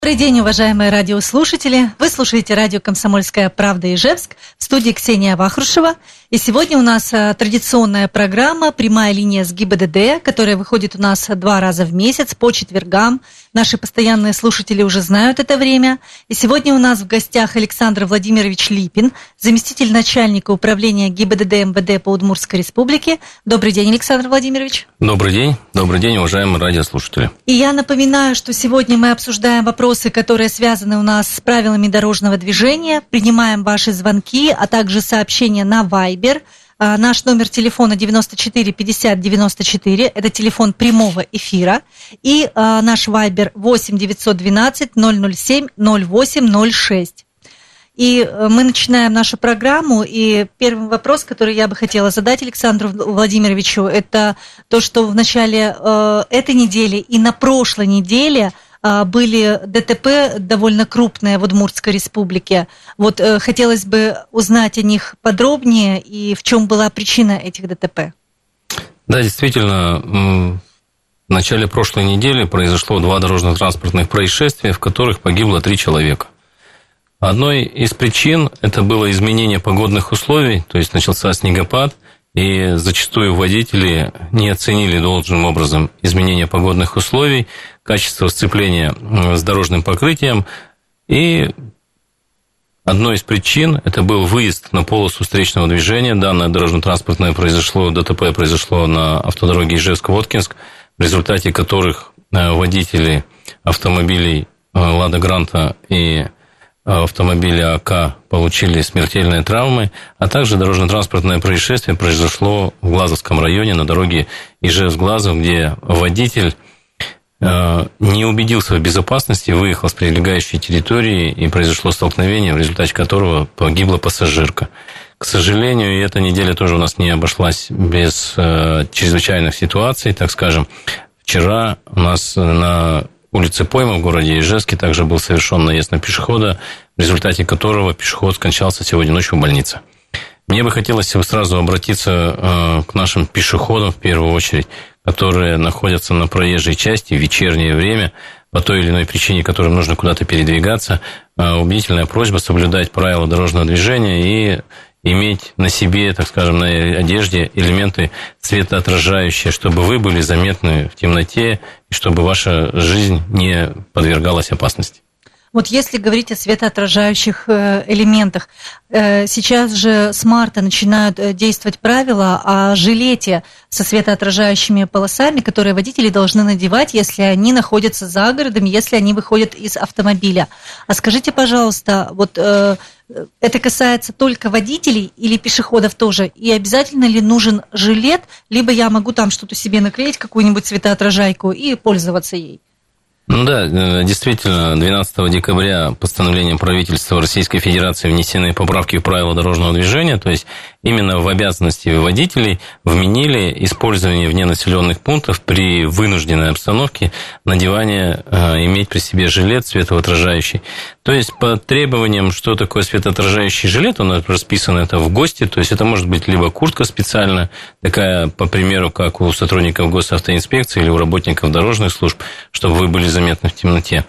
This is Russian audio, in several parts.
Добрый день, уважаемые радиослушатели. Вы слушаете радио «Комсомольская правда» Ижевск, в студии Ксения Вахрушева. И сегодня у нас традиционная программа «Прямая линия с ГИБДД», которая выходит у нас 2 раза в месяц по четвергам. Наши постоянные слушатели уже знают это время. И сегодня у нас в гостях Александр Владимирович Липин, заместитель начальника управления ГИБДД МВД по Удмуртской республике. Добрый день, Александр Владимирович. Добрый день, уважаемые радиослушатели. И я напоминаю, что сегодня мы обсуждаем вопросы, которые связаны у нас с правилами дорожного движения. Принимаем ваши звонки, а также сообщения на Viber. Наш номер телефона 94 50 94, это телефон прямого эфира. И наш Viber 8 912 007 08 06. И мы начинаем нашу программу, и первый вопрос, который я бы хотела задать Александру Владимировичу, это то, что в начале этой недели и на прошлой неделе были ДТП довольно крупные в Удмуртской республике. Вот хотелось бы узнать о них подробнее и в чем была причина этих ДТП. Да, действительно, в начале прошлой недели произошло 2 дорожно-транспортных происшествия, в которых погибло 3 человека. Одной из причин это было изменение погодных условий, то есть начался снегопад, и зачастую водители не оценили должным образом изменение погодных условий, качество сцепления с дорожным покрытием. И одной из причин это был выезд на полосу встречного движения. Данное дорожно-транспортное ДТП произошло на автодороге Ижевск-Воткинск, в результате которых водители автомобилей «Лада Гранта» и автомобиля АК получили смертельные травмы, а также дорожно-транспортное происшествие произошло в Глазовском районе на дороге Ижевск-Глазов, где водитель не убедился в безопасности, выехал с прилегающей территории, и произошло столкновение, в результате которого погибла пассажирка. К сожалению, и эта неделя тоже у нас не обошлась без чрезвычайных ситуаций, так скажем. Вчера у нас на улице Пойма в городе Ижевске также был совершен наезд на пешехода, в результате которого пешеход скончался сегодня ночью в больнице. Мне бы хотелось сразу обратиться к нашим пешеходам в первую очередь, которые находятся на проезжей части в вечернее время, по той или иной причине, которым нужно куда-то передвигаться. Убедительная просьба соблюдать правила дорожного движения и иметь на себе, так скажем, на одежде элементы светоотражающие, чтобы вы были заметны в темноте и чтобы ваша жизнь не подвергалась опасности. Вот если говорить о светоотражающих элементах, сейчас же с марта начинают действовать правила о жилете со светоотражающими полосами, которые водители должны надевать, если они находятся за городом, если они выходят из автомобиля. А скажите, пожалуйста, вот это касается только водителей или пешеходов тоже? И обязательно ли нужен жилет, либо я могу там что-то себе наклеить, какую-нибудь светоотражайку и пользоваться ей? Ну да, действительно, 12 декабря постановлением правительства Российской Федерации внесены поправки в правила дорожного движения, то есть именно в обязанности водителей вменили использование вне населенных пунктов при вынужденной обстановке надевания, иметь при себе жилет светоотражающий. То есть по требованиям, что такое светоотражающий жилет, у нас расписано это в ГОСТе, то есть это может быть либо куртка специальная, такая, по примеру, как у сотрудников госавтоинспекции или у работников дорожных служб, чтобы вы были заметны в темноте.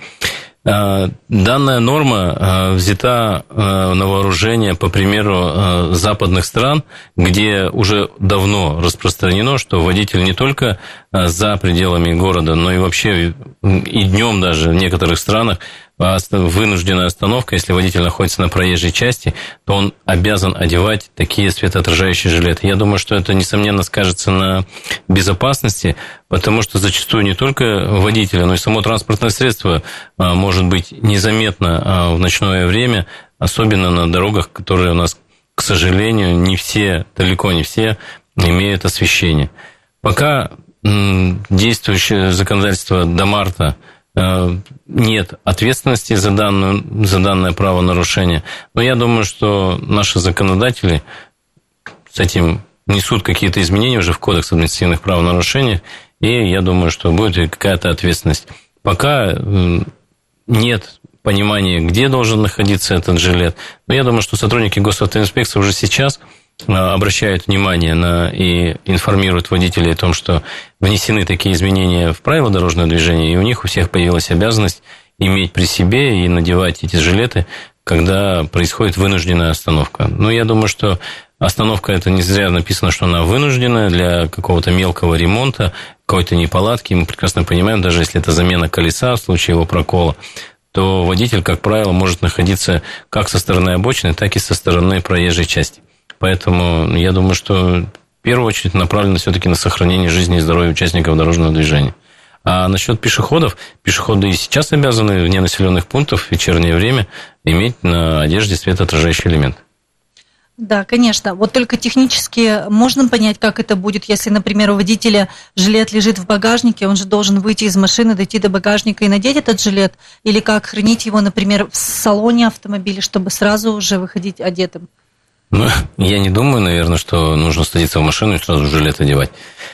Данная норма взята на вооружение, по примеру, западных стран, где уже давно распространено, что водитель не только за пределами города, но и вообще и днем даже в некоторых странах вынужденная остановка, если водитель находится на проезжей части, то он обязан одевать такие светоотражающие жилеты. Я думаю, что это, несомненно, скажется на безопасности, потому что зачастую не только водителя, но и само транспортное средство может быть незаметно в ночное время, особенно на дорогах, которые у нас, к сожалению, не все, далеко не все имеют освещение. Пока действующее законодательство до марта нет ответственности за данное правонарушение. Но я думаю, что наши законодатели с этим несут какие-то изменения уже в Кодекс административных правонарушений, и я думаю, что будет какая-то ответственность. Пока нет понимания, где должен находиться этот жилет, но я думаю, что сотрудники госавтоинспекции уже сейчас обращают внимание и информируют водителей о том, что внесены такие изменения в правила дорожного движения, и у них у всех появилась обязанность иметь при себе и надевать эти жилеты, когда происходит вынужденная остановка. Но я думаю, что остановка, это не зря написано, что она вынужденная для какого-то мелкого ремонта, какой-то неполадки. Мы прекрасно понимаем, даже если это замена колеса в случае его прокола, то водитель, как правило, может находиться как со стороны обочины, так и со стороны проезжей части. Поэтому я думаю, что в первую очередь направлено все-таки на сохранение жизни и здоровья участников дорожного движения. А насчет пешеходов, пешеходы и сейчас обязаны вне населенных пунктов в вечернее время иметь на одежде светоотражающий элемент. Да, конечно. Вот только технически можно понять, как это будет, если, например, у водителя жилет лежит в багажнике, он же должен выйти из машины, дойти до багажника и надеть этот жилет, или как хранить его, например, в салоне автомобиля, чтобы сразу уже выходить одетым? Ну, я не думаю, наверное, что нужно садиться в машину и сразу жилет одевать.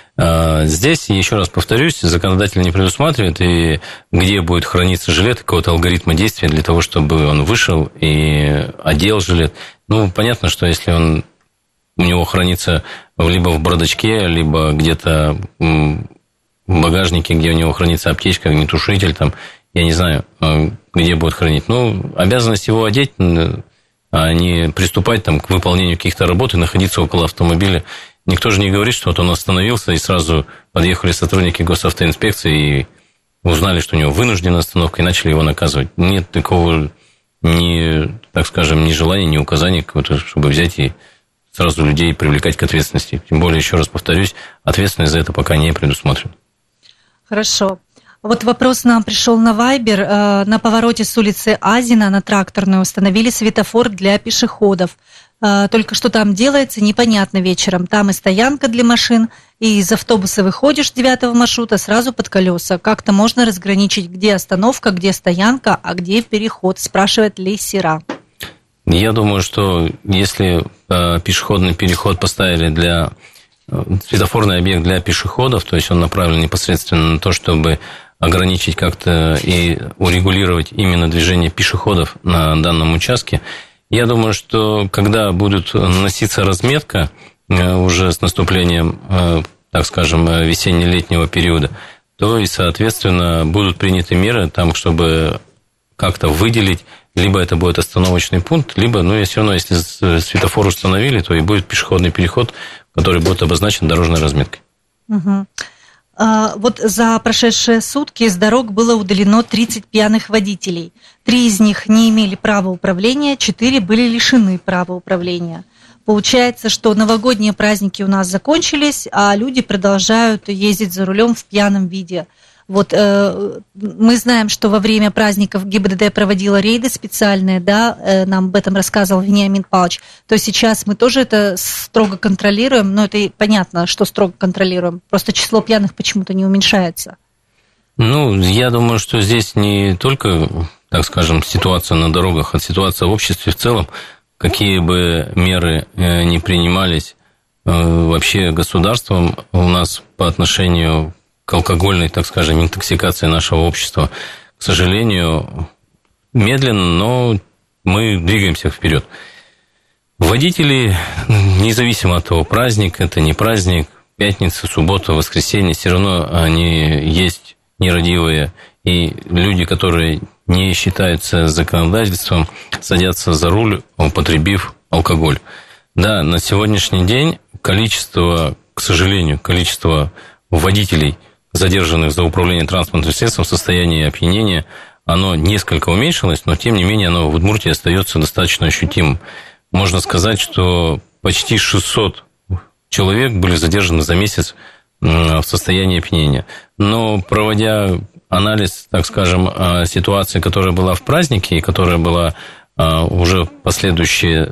Здесь, еще раз повторюсь, законодатель не предусматривает, и где будет храниться жилет, какого-то алгоритма действия для того, чтобы он вышел и одел жилет. Ну, понятно, что если у него хранится либо в бардачке, либо где-то в багажнике, где у него хранится аптечка, огнетушитель, там, я не знаю, где будет хранить. Ну, обязанность его одеть, а не приступать там, к выполнению каких-то работ и находиться около автомобиля. Никто же не говорит, что вот он остановился, и сразу подъехали сотрудники госавтоинспекции и узнали, что у него вынужденная остановка, и начали его наказывать. Нет такого так скажем, ни желания, ни указаний, чтобы взять и сразу людей привлекать к ответственности. Тем более, еще раз повторюсь, ответственность за это пока не предусмотрена. Хорошо. Вот вопрос нам пришел на Viber. На повороте с улицы Азина на Тракторную установили светофор для пешеходов. Только что там делается, непонятно вечером. Там и стоянка для машин, и из автобуса выходишь 9-го маршрута сразу под колеса. Как-то можно разграничить, где остановка, где стоянка, а где переход, спрашивает Лейсера. Я думаю, что если пешеходный переход поставили для светофорный объект для пешеходов, то есть он направлен непосредственно на то, чтобы ограничить как-то и урегулировать именно движение пешеходов на данном участке, я думаю, что когда будет наноситься разметка уже с наступлением, так скажем, весенне-летнего периода, то и, соответственно, будут приняты меры, там, чтобы как-то выделить, либо это будет остановочный пункт, либо, все равно, если светофор установили, то и будет пешеходный переход, который будет обозначен дорожной разметкой. Угу. Вот за прошедшие сутки с дорог было удалено 30 пьяных водителей. 3 из них не имели права управления, 4 были лишены права управления. Получается, что новогодние праздники у нас закончились, а люди продолжают ездить за рулем в пьяном виде. Вот мы знаем, что во время праздников ГИБДД проводила рейды специальные, да, нам об этом рассказывал Вениамин Павлович. То сейчас мы тоже это строго контролируем, но это и понятно, что строго контролируем. Просто число пьяных почему-то не уменьшается. Я думаю, что здесь не только, так скажем, ситуация на дорогах, а ситуация в обществе в целом. Какие бы меры ни принимались вообще государством у нас по отношению к алкогольной, так скажем, интоксикации нашего общества, к сожалению, медленно, но мы двигаемся вперед. Водители, независимо от того, праздник, это не праздник, пятница, суббота, воскресенье, все равно они есть нерадивые, и люди, которые не считаются законодательством, садятся за руль, употребив алкоголь. Да, на сегодняшний день количество, к сожалению, количество водителей, задержанных за управление транспортным средством в состоянии опьянения, оно несколько уменьшилось, но тем не менее оно в Удмуртии остается достаточно ощутимым. Можно сказать, что почти 600 человек были задержаны за месяц в состоянии опьянения. Но проводя анализ, так скажем, ситуации, которая была в празднике и которая была уже последующие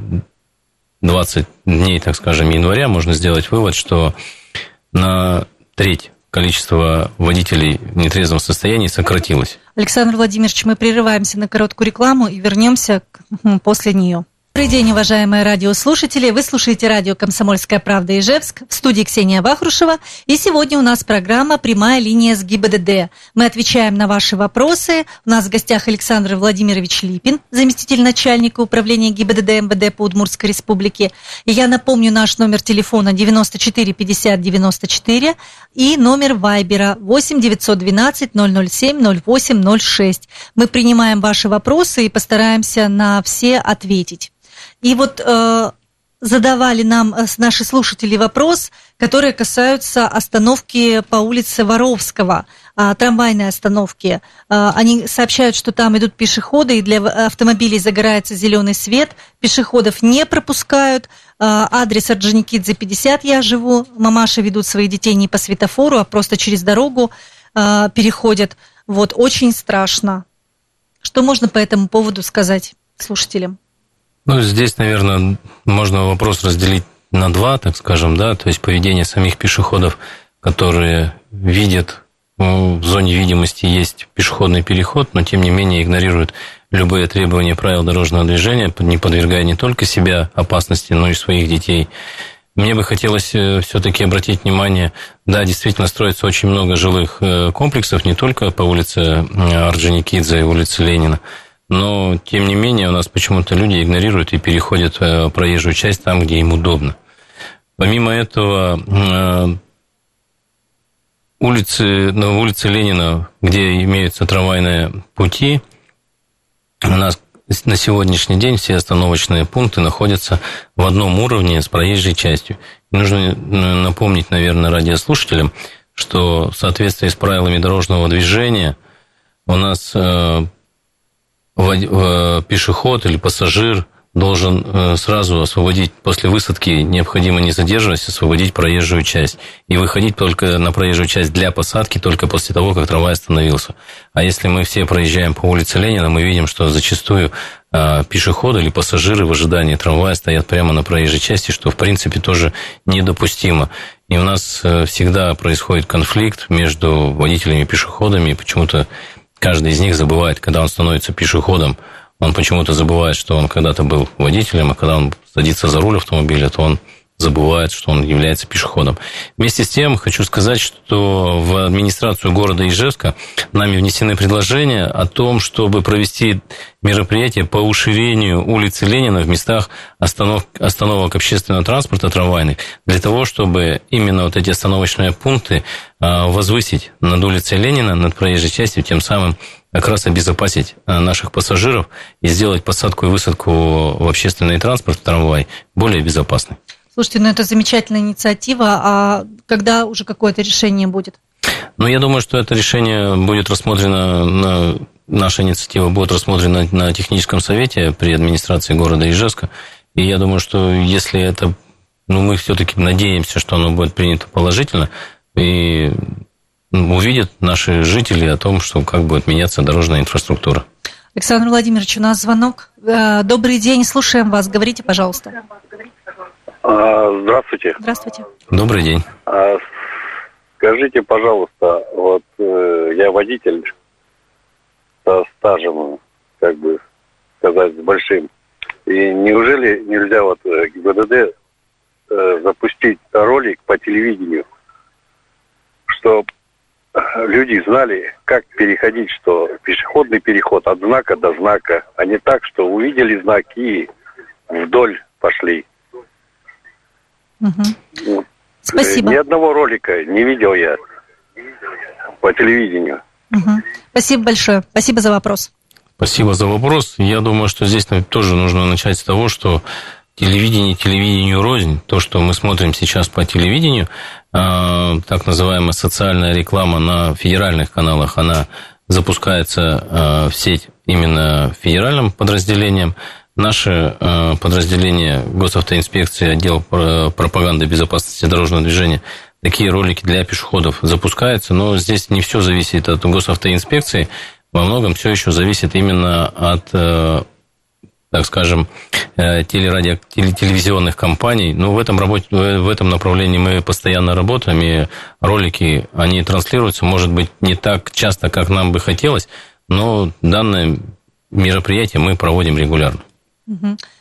20 дней, так скажем, января, можно сделать вывод, что на треть количество водителей в нетрезвом состоянии сократилось. Александр Владимирович, мы прерываемся на короткую рекламу и вернемся после нее. Добрый день, уважаемые радиослушатели. Вы слушаете радио «Комсомольская правда» Ижевск. В студии Ксения Вахрушева. И сегодня у нас программа «Прямая линия с ГИБДД». Мы отвечаем на ваши вопросы. У нас в гостях Александр Владимирович Липин, заместитель начальника управления ГИБДД МВД по Удмуртской республике. И я напомню наш номер телефона 94 50 94 и номер Вайбера 8 912 007 08 06. Мы принимаем ваши вопросы и постараемся на все ответить. И вот задавали нам наши слушатели вопрос, которые касаются остановки по улице Воровского, трамвайной остановки. Они сообщают, что там идут пешеходы, и для автомобилей загорается зеленый свет, пешеходов не пропускают. Адрес Орджоникидзе, 50 я живу. Мамаши ведут своих детей не по светофору, а просто через дорогу переходят. Вот, очень страшно. Что можно по этому поводу сказать слушателям? Ну, здесь, наверное, можно вопрос разделить на два, так скажем, да, то есть поведение самих пешеходов, которые видят, в зоне видимости есть пешеходный переход, но тем не менее игнорируют любые требования правил дорожного движения, не подвергая не только себя опасности, но и своих детей. Мне бы хотелось все-таки обратить внимание, да, действительно строится очень много жилых комплексов, не только по улице Орджоникидзе и улице Ленина, но, тем не менее, у нас почему-то люди игнорируют и переходят проезжую часть там, где им удобно. Помимо этого, на улице Ленина, где имеются трамвайные пути, у нас на сегодняшний день все остановочные пункты находятся в одном уровне с проезжей частью. Нужно напомнить, наверное, радиослушателям, что в соответствии с правилами дорожного движения у нас пешеход или пассажир должен сразу освободить, после высадки необходимо, не задерживаясь, освободить проезжую часть и выходить только на проезжую часть для посадки только после того, как трамвай остановился. А если мы все проезжаем по улице Ленина, мы видим, что зачастую пешеходы или пассажиры в ожидании трамвая стоят прямо на проезжей части, что в принципе тоже недопустимо. И у нас всегда происходит конфликт между водителями и пешеходами, и почему-то каждый из них забывает, когда он становится пешеходом, он почему-то забывает, что он когда-то был водителем, а когда он садится за руль автомобиля, то он забывает, что он является пешеходом. Вместе с тем, хочу сказать, что в администрацию города Ижевска нами внесены предложения о том, чтобы провести мероприятие по уширению улицы Ленина в местах остановок общественного транспорта трамвайных, для того, чтобы именно вот эти остановочные пункты возвысить над улицей Ленина, над проезжей частью, тем самым как раз обезопасить наших пассажиров и сделать посадку и высадку в общественный транспорт, в трамвай, более безопасной. Слушайте, ну это замечательная инициатива, а когда уже какое-то решение будет? Ну, я думаю, что это решение будет рассмотрено, наша инициатива будет рассмотрена на техническом совете при администрации города Ижевска, и я думаю, что если это, мы все-таки надеемся, что оно будет принято положительно, и увидят наши жители о том, что как будет меняться дорожная инфраструктура. Александр Владимирович, у нас звонок. Добрый день, слушаем вас, говорите, пожалуйста. Здравствуйте. Здравствуйте. Добрый день. Скажите, пожалуйста, вот я водитель со стажем, как бы сказать, с большим. И неужели нельзя вот ГИБДД запустить ролик по телевидению, чтобы люди знали, как переходить, что пешеходный переход от знака до знака, а не так, что увидели знаки и вдоль пошли. Угу. Спасибо. Ни одного ролика не видел я по телевидению. Угу. Спасибо большое. Спасибо за вопрос. Спасибо за вопрос. Я думаю, что здесь тоже нужно начать с того, что телевидению рознь. То, что мы смотрим сейчас по телевидению, так называемая социальная реклама на федеральных каналах, она запускается в сеть именно федеральным подразделением. Наше подразделение госавтоинспекции, отдел пропаганды и безопасности дорожного движения, такие ролики для пешеходов запускаются, но здесь не все зависит от госавтоинспекции, во многом все еще зависит именно от, так скажем, телевизионных компаний. Но в этом направлении мы постоянно работаем, и ролики, они транслируются, может быть, не так часто, как нам бы хотелось, но данное мероприятие мы проводим регулярно.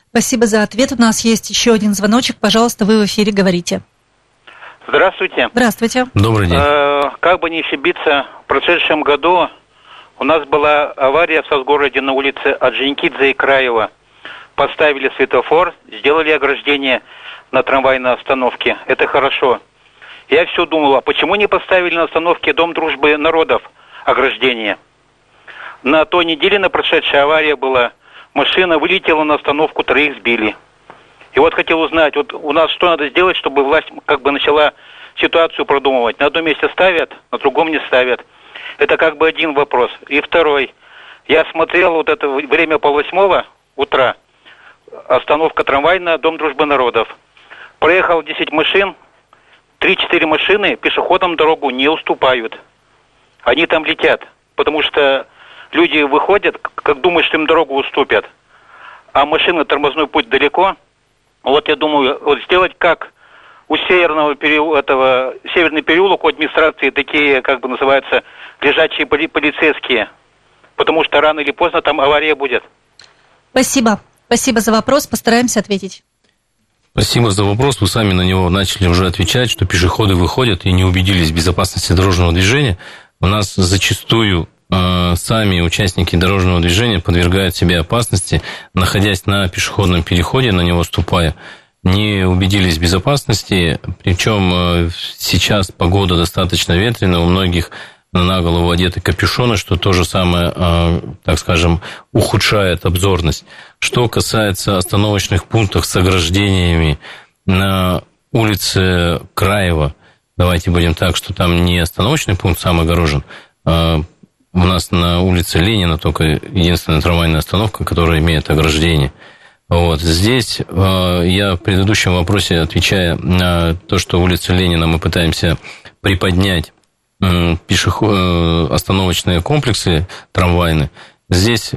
Спасибо за ответ. У нас есть еще один звоночек. Пожалуйста, вы в эфире, говорите. Здравствуйте. Здравствуйте. Добрый день. Как бы не ошибиться, в прошедшем году у нас была авария в Сосгороде на улице Орджоникидзе и Краева. Поставили светофор, сделали ограждение на трамвайной остановке. Это хорошо. Я все думал, а почему не поставили на остановке Дом дружбы народов ограждение? На той неделе, на прошедшей авария была, машина вылетела на остановку, 3 сбили. И вот хотел узнать, вот у нас что надо сделать, чтобы власть как бы начала ситуацию продумывать. На одном месте ставят, на другом не ставят. Это как бы один вопрос. И второй. Я смотрел вот это время 7:30 утра. Остановка трамвайная, Дом дружбы народов. Проехал 10 машин, 3-4 машины пешеходам дорогу не уступают. Они там летят, потому что люди выходят, как думают, что им дорогу уступят. А машины, тормозной путь далеко. Вот я думаю, вот сделать как у северный переулок у администрации такие, как бы называются, лежачие полицейские. Потому что рано или поздно там авария будет. Спасибо. Спасибо за вопрос. Постараемся ответить. Спасибо за вопрос. Вы сами на него начали уже отвечать, что пешеходы выходят и не убедились в безопасности дорожного движения. У нас зачастую сами участники дорожного движения подвергают себе опасности, находясь на пешеходном переходе, на него ступая, не убедились в безопасности. Причем сейчас погода достаточно ветреная, у многих на голову одеты капюшоны, что то же самое, так скажем, ухудшает обзорность. Что касается остановочных пунктов с ограждениями на улице Краева, давайте будем так, что там не остановочный пункт сам огорожен, у нас на улице Ленина только единственная трамвайная остановка, которая имеет ограждение. Вот. Здесь я в предыдущем вопросе, отвечая на то, что улица Ленина мы пытаемся приподнять остановочные комплексы трамвайные, здесь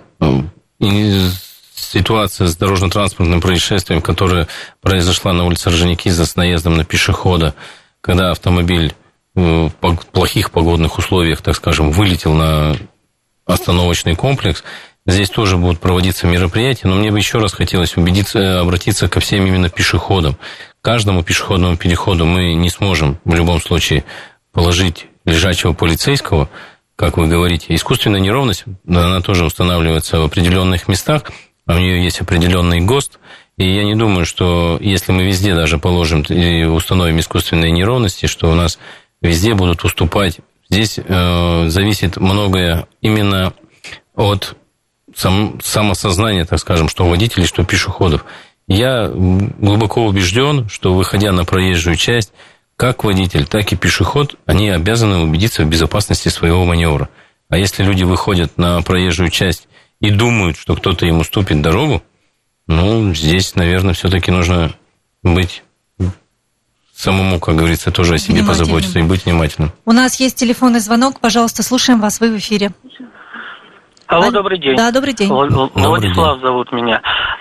ситуация с дорожно-транспортным происшествием, которая произошла на улице Орджоникидзе с наездом на пешехода, когда автомобиль в плохих погодных условиях, так скажем, вылетел на остановочный комплекс. Здесь тоже будут проводиться мероприятия, но мне бы еще раз хотелось обратиться ко всем именно пешеходам. Каждому пешеходному переходу мы не сможем в любом случае положить лежачего полицейского, как вы говорите. Искусственная неровность, она тоже устанавливается в определенных местах, а у нее есть определенный ГОСТ. И я не думаю, что если мы везде даже положим и установим искусственные неровности, что у нас везде будут уступать. Здесь зависит многое именно от самосознания, так скажем, что водителей, что пешеходов. Я глубоко убежден, что, выходя на проезжую часть, как водитель, так и пешеход, они обязаны убедиться в безопасности своего маневра. А если люди выходят на проезжую часть и думают, что кто-то им уступит дорогу, здесь, наверное, все-таки нужно быть самому, как говорится, тоже о себе позаботиться и быть внимательным. У нас есть телефонный звонок. Пожалуйста, слушаем вас. Вы в эфире. Алло, добрый день. Да, добрый день. Владислав зовут меня.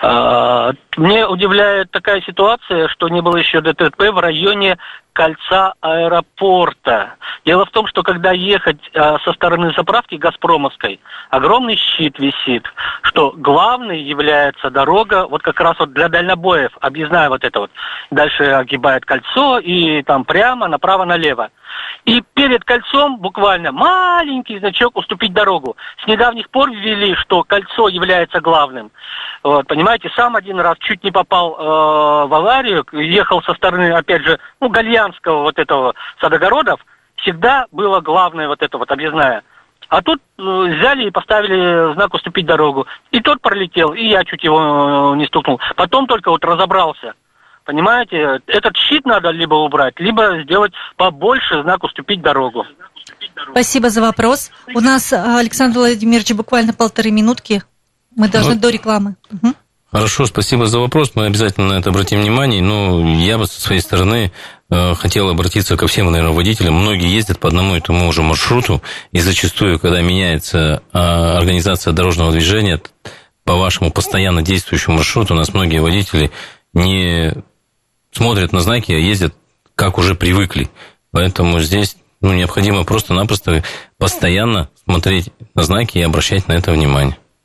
Мне удивляет такая ситуация, что не было еще ДТП в районе кольца аэропорта. Дело в том, что когда ехать со стороны заправки Газпромовской, огромный щит висит, что главной является дорога вот как раз вот для дальнобоев, объездная вот эта вот. Дальше огибает кольцо и там прямо направо-налево. И перед кольцом буквально маленький значок «Уступить дорогу». С недавних пор ввели, что кольцо является главным. Вот, понимаете, сам один раз чуть не попал в аварию, ехал со стороны, опять же, Гальянского вот этого Садогородов. Всегда было главное вот это вот объездная. А тут взяли и поставили знак «Уступить дорогу». И тот пролетел, и я чуть его не стукнул. Потом только вот разобрался. Понимаете, этот щит надо либо убрать, либо сделать побольше знак «Уступить дорогу». Спасибо за вопрос. У нас, Александр Владимирович, буквально 1,5 минутки. Мы должны до рекламы. Угу. Хорошо, спасибо за вопрос. Мы обязательно на это обратим внимание. Но я бы со своей стороны хотел обратиться ко всем, наверное, водителям. Многие ездят по одному и тому же маршруту. И зачастую, когда меняется организация дорожного движения, по вашему постоянно действующему маршруту, у нас многие водители не смотрят на знаки, а ездят как уже привыкли. Поэтому здесь необходимо просто-напросто постоянно смотреть на знаки и обращать на это внимание.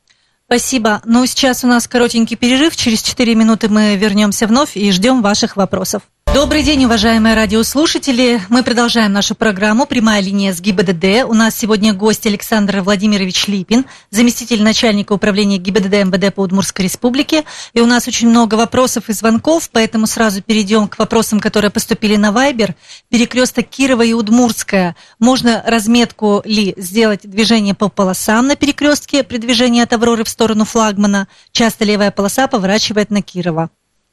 Спасибо. Ну, сейчас у нас коротенький перерыв. Через 4 минуты мы вернемся вновь и ждем ваших вопросов. Добрый день, уважаемые радиослушатели. Мы продолжаем нашу программу «Прямая линия с ГИБДД». У нас сегодня гость Александр Владимирович Липин, заместитель начальника управления ГИБДД МВД по Удмуртской республике. И у нас очень много вопросов и звонков, поэтому сразу перейдем к вопросам, которые поступили на Вайбер. Перекресток Кирова и Удмуртская. Можно разметку ли сделать движение по полосам на перекрестке при движении от Авроры в сторону Флагмана? Часто левая полоса поворачивает на Кирова.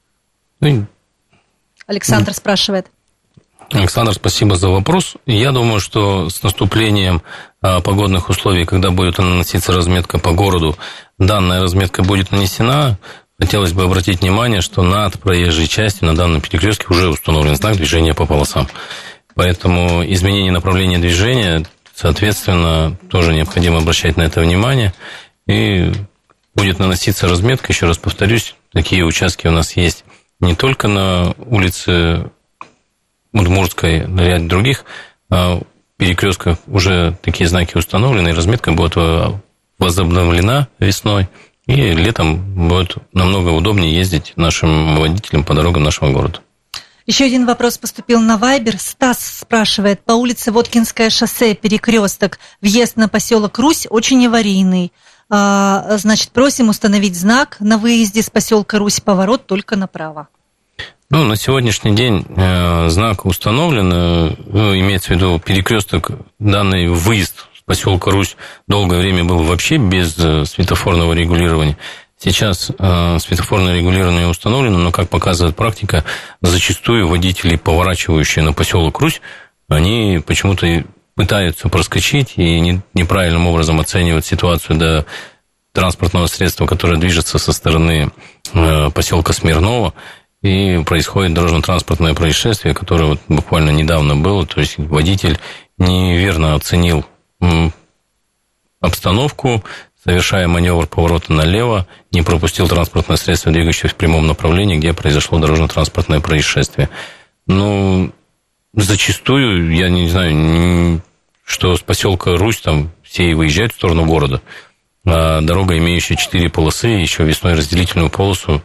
Александр спрашивает. Александр, спасибо за вопрос. Я думаю, что с наступлением погодных условий, когда будет наноситься разметка по городу, данная разметка будет нанесена. Хотелось бы обратить внимание, что над проезжей частью на данном перекрестке уже установлен знак движения по полосам. Поэтому изменение направления движения, соответственно, тоже необходимо обращать на это внимание. И будет наноситься разметка, еще раз повторюсь, такие участки у нас есть не только на улице Удмуртской, на ряде других перекрестках уже такие знаки установлены, и разметка будет возобновлена весной, и летом будет намного удобнее ездить нашим водителям по дорогам нашего города. Еще один вопрос поступил на Вайбер. Стас спрашивает, по улице Воткинское шоссе, перекресток, въезд на поселок Русь очень аварийный. Значит, просим установить знак на выезде с поселка Русь, поворот только направо. Ну, на сегодняшний день знак установлен, имеется в виду перекресток, данный выезд с поселка Русь долгое время был вообще без светофорного регулирования. Сейчас светофорное регулирование установлено, но, как показывает практика, зачастую водители, поворачивающие на поселок Русь, они почему-то пытаются проскочить и неправильным образом оценивают ситуацию до транспортного средства, которое движется со стороны поселка Смирново, и происходит дорожно-транспортное происшествие, которое вот буквально недавно было, то есть водитель неверно оценил обстановку, совершая маневр поворота налево, не пропустил транспортное средство, двигающееся в прямом направлении, где произошло дорожно-транспортное происшествие. Ну, зачастую, я не знаю, что с поселка Русь там все выезжают в сторону города, а дорога, имеющая 4 полосы, еще весной разделительную полосу,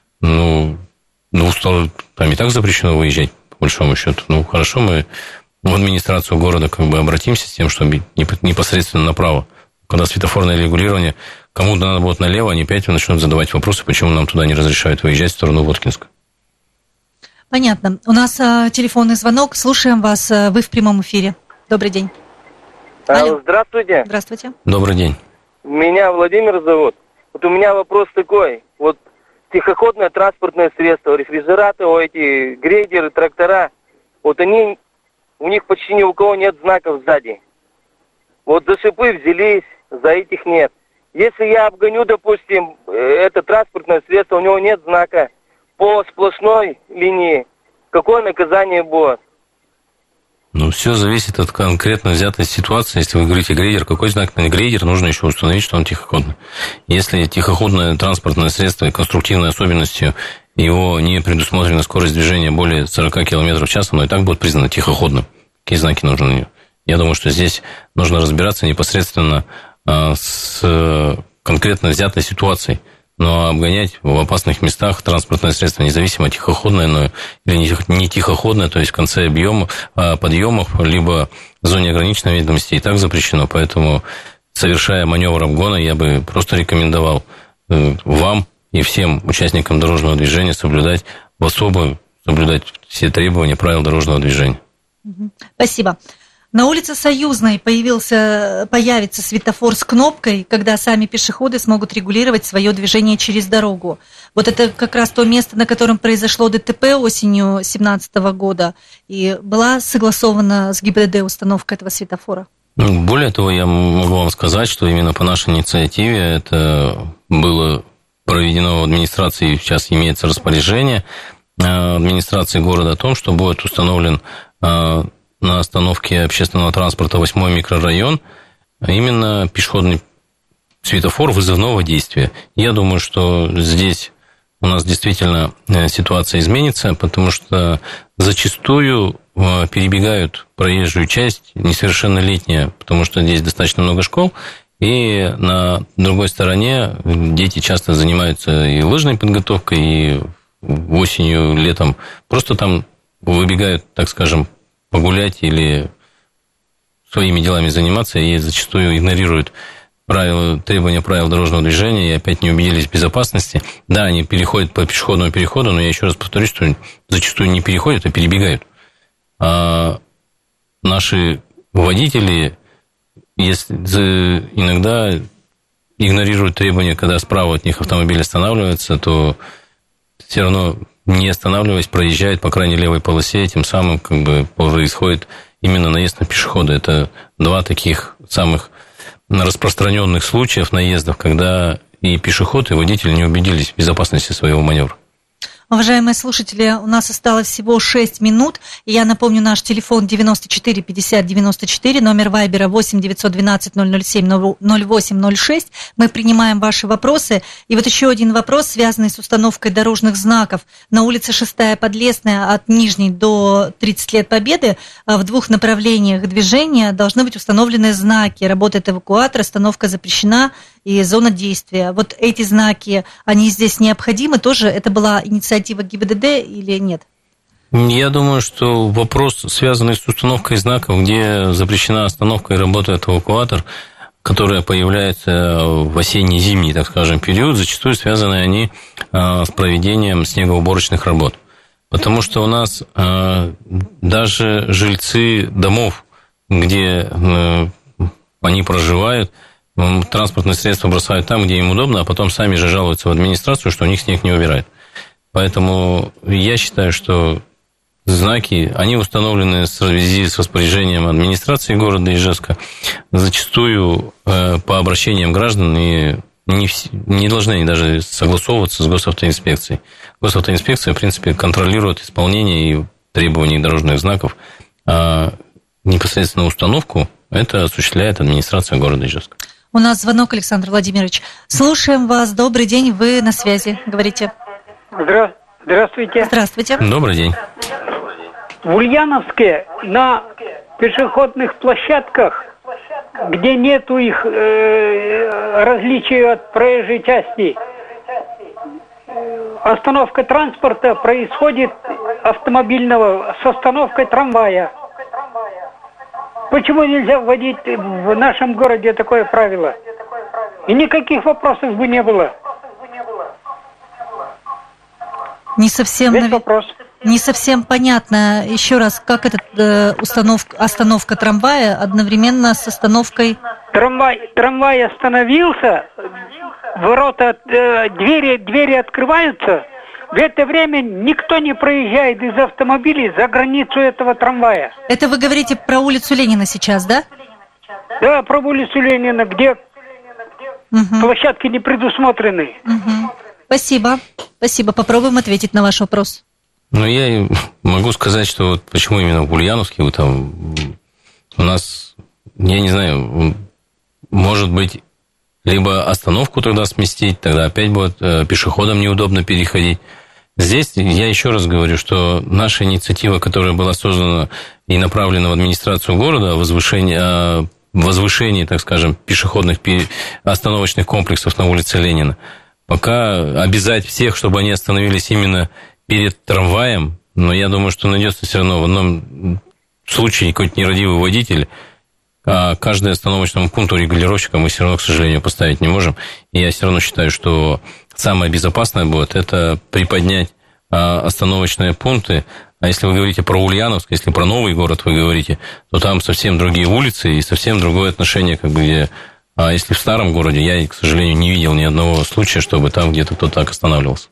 там и так запрещено выезжать, по большому счету. Ну, хорошо, мы в администрацию города как бы обратимся с тем, чтобы непосредственно направо. Когда светофорное регулирование, кому надо будет налево, они опять начнут задавать вопросы, почему нам туда не разрешают выезжать в сторону Воткинска. Понятно. У нас телефонный звонок. Слушаем вас. Вы в прямом эфире. Добрый день. Алло. Здравствуйте. Здравствуйте. Добрый день. Меня Владимир зовут. Вот у меня вопрос такой. Вот тихоходное транспортное средство, рефрижераторы, эти грейдеры, трактора, вот у них почти ни у кого нет знаков сзади. Вот за шипы взялись, за этих нет. Если я обгоню, допустим, это транспортное средство, у него нет знака по сплошной линии, какое наказание будет? Ну, все зависит от конкретно взятой ситуации. Если вы говорите грейдер, какой знак на грейдер, нужно еще установить, что он тихоходный. Если тихоходное транспортное средство конструктивной особенностью его не предусмотрена скорость движения более 40 км в час, оно и так будет признано тихоходным. Какие знаки нужны на него? Я думаю, что здесь нужно разбираться непосредственно с конкретно взятой ситуацией. Но обгонять в опасных местах транспортное средство, независимо тихоходное, но или не тихоходное, то есть в конце подъемов, либо в зоне ограниченной видимости, и так запрещено. Поэтому, совершая маневр обгона, я бы просто рекомендовал вам и всем участникам дорожного движения соблюдать все требования правил дорожного движения. Спасибо. На улице Союзной появится светофор с кнопкой, когда сами пешеходы смогут регулировать свое движение через дорогу. Вот это как раз то место, на котором произошло ДТП осенью 2017 года, и была согласована с ГИБДД установка этого светофора. Более того, я могу вам сказать, что именно по нашей инициативе это было проведено в администрации, сейчас имеется распоряжение администрации города о том, что будет установлен на остановке общественного транспорта 8-й микрорайон, а именно пешеходный светофор вызывного действия. Я думаю, что здесь у нас действительно ситуация изменится, потому что зачастую перебегают проезжую часть несовершеннолетние, потому что здесь достаточно много школ, И на другой стороне дети часто занимаются и лыжной подготовкой, и осенью, летом просто там выбегают, так скажем, погулять или своими делами заниматься, и зачастую игнорируют требования правил дорожного движения, и опять не убедились в безопасности. Да, они переходят по пешеходному переходу, но я еще раз повторюсь, что зачастую не переходят, а перебегают. А наши водители иногда игнорируют требования, когда справа от них автомобиль останавливается, то все равно, не останавливаясь, проезжают по крайней левой полосе, тем самым как бы происходит именно наезд на пешехода. Это два таких самых распространенных случаев наездов, когда и пешеход, и водитель не убедились в безопасности своего маневра. Уважаемые слушатели, у нас осталось всего 6 минут. И я напомню, наш телефон 94 50 94, номер Вайбера 8 912 007 0806. Мы принимаем ваши вопросы. И вот еще один вопрос, связанный с установкой дорожных знаков. На улице 6-я Подлесная от Нижней до 30 лет Победы в двух направлениях движения должны быть установлены знаки. Работает эвакуатор, остановка запрещена и зона действия. Вот эти знаки, они здесь необходимы тоже? Это была инициатива ГИБДД или нет? Я думаю, что вопрос, связанный с установкой знаков, где запрещена остановка и работает эвакуатор, которая появляется в осенне-зимний, так скажем, период, зачастую связаны они с проведением снегоуборочных работ. Потому что у нас даже жильцы домов, где они проживают, транспортные средства бросают там, где им удобно, а потом сами же жалуются в администрацию, что у них снег не убирают. Поэтому я считаю, что знаки, они установлены в связи с распоряжением администрации города Ижевска, зачастую по обращениям граждан, и не должны они даже согласовываться с госавтоинспекцией. Госавтоинспекция, в принципе, контролирует исполнение и требований дорожных знаков, а непосредственно установку это осуществляет администрация города Ижевска. У нас звонок, Александр Владимирович. Слушаем вас. Добрый день, вы на связи. Говорите. Здравствуйте. Здравствуйте. Добрый день. В Ульяновске на пешеходных площадках, где нету их различий от проезжей части, остановка транспорта происходит автомобильного с остановкой трамвая. Почему нельзя вводить в нашем городе такое правило? И никаких вопросов бы не было. Не совсем, не совсем понятно. Еще раз, как это остановка трамвая одновременно с остановкой... Трамвай остановился, ворота, двери открываются. В это время никто не проезжает из автомобилей за границу этого трамвая. Это вы говорите про улицу Ленина сейчас, да? Да, про улицу Ленина, где площадки не предусмотрены. Спасибо. Спасибо. Попробуем ответить на ваш вопрос. Ну, я могу сказать, что вот почему именно в Ульяновске вот там у нас, я не знаю, может быть, либо остановку тогда сместить, тогда опять будет пешеходам неудобно переходить. Здесь я еще раз говорю, что наша инициатива, которая была создана и направлена в администрацию города, возвышении, так скажем, пешеходных остановочных комплексов на улице Ленина, пока обязать всех, чтобы они остановились именно перед трамваем, но я думаю, что найдется все равно в одном случае какой-то нерадивый водитель, а каждый остановочному пункту регулировщика мы все равно, к сожалению, поставить не можем. И я все равно считаю, что самое безопасное будет это приподнять остановочные пункты. А если вы говорите про Ульяновск, если про новый город вы говорите, то там совсем другие улицы и совсем другое отношение, как бы, где... А если в старом городе, я, к сожалению, не видел ни одного случая, чтобы там где-то кто-то так останавливался.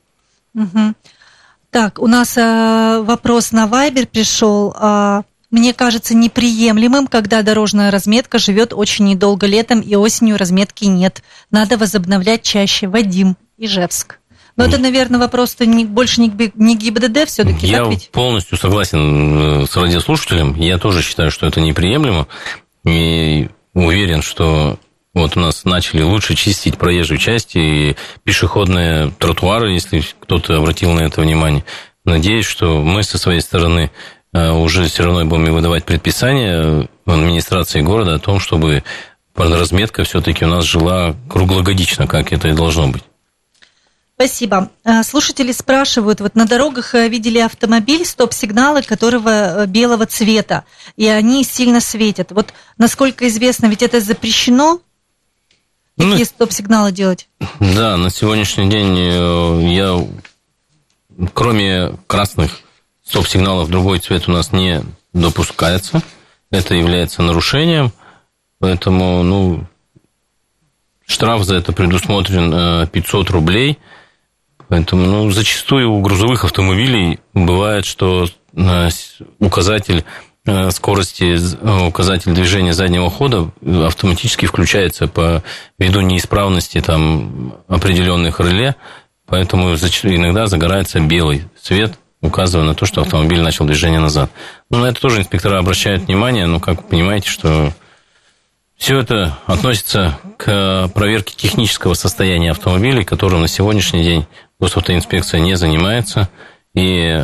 Так, у нас вопрос на Вайбер пришел. Мне кажется неприемлемым, когда дорожная разметка живет очень недолго летом и осенью разметки нет. Надо возобновлять чаще. Вадим, Ижевск. Но это, наверное, вопрос-то больше не ГИБДД все-таки, я так ведь? Я полностью согласен с радиослушателем. Я тоже считаю, что это неприемлемо. И уверен, что вот у нас начали лучше чистить проезжую часть и пешеходные тротуары, если кто-то обратил на это внимание. Надеюсь, что мы со своей стороны уже все равно будем выдавать предписания администрации города о том, чтобы разметка все-таки у нас жила круглогодично, как это и должно быть. Спасибо. Слушатели спрашивают, вот на дорогах видели автомобиль, стоп-сигналы которого белого цвета, и они сильно светят. Вот, насколько известно, ведь это запрещено, такие стоп-сигналы делать? Да, на сегодняшний день кроме красных стоп-сигналов, другой цвет у нас не допускается. Это является нарушением, поэтому, штраф за это предусмотрен 500 рублей. Поэтому, зачастую у грузовых автомобилей бывает, что указатель скорости, указатель движения заднего хода автоматически включается по ввиду неисправности там определенных реле, поэтому иногда загорается белый цвет, указывая на то, что автомобиль начал движение назад. На это тоже инспектора обращают внимание, но, как вы понимаете, что все это относится к проверке технического состояния автомобилей, которым на сегодняшний день госавтоинспекция не занимается, и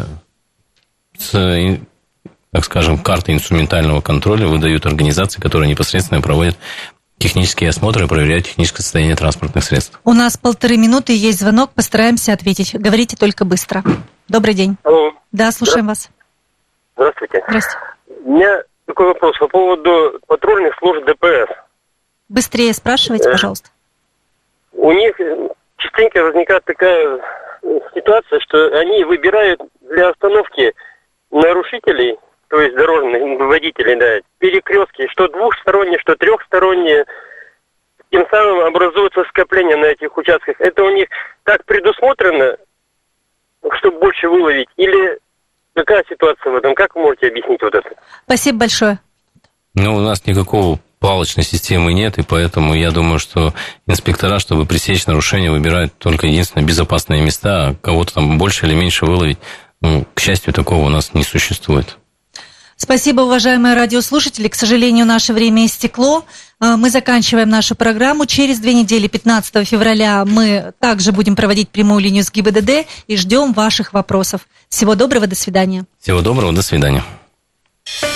так скажем, карты инструментального контроля выдают организации, которые непосредственно проводят технические осмотры и проверяют техническое состояние транспортных средств. У нас 1,5 минуты, есть звонок, постараемся ответить. Говорите только быстро. Добрый день. Алло. Да, слушаем вас. Здравствуйте. Здравствуйте. У меня такой вопрос по поводу патрульных служб ДПС. Быстрее спрашивайте, пожалуйста. У них частенько возникает такая ситуация, что они выбирают для остановки нарушителей, то есть дорожных водителей, перекрестки, что двухсторонние, что трехсторонние, тем самым образуется скопление на этих участках. Это у них так предусмотрено, чтобы больше выловить, или какая ситуация в этом? Как вы можете объяснить вот это? Спасибо большое. У нас никакого палочной системы нет, и поэтому я думаю, что инспектора, чтобы пресечь нарушения, выбирают только единственно безопасные места, а кого-то там больше или меньше выловить, к счастью, такого у нас не существует. Спасибо, уважаемые радиослушатели. К сожалению, наше время истекло. Мы заканчиваем нашу программу. Через 2 недели, 15 февраля, мы также будем проводить прямую линию с ГИБДД и ждем ваших вопросов. Всего доброго, до свидания. Всего доброго, до свидания.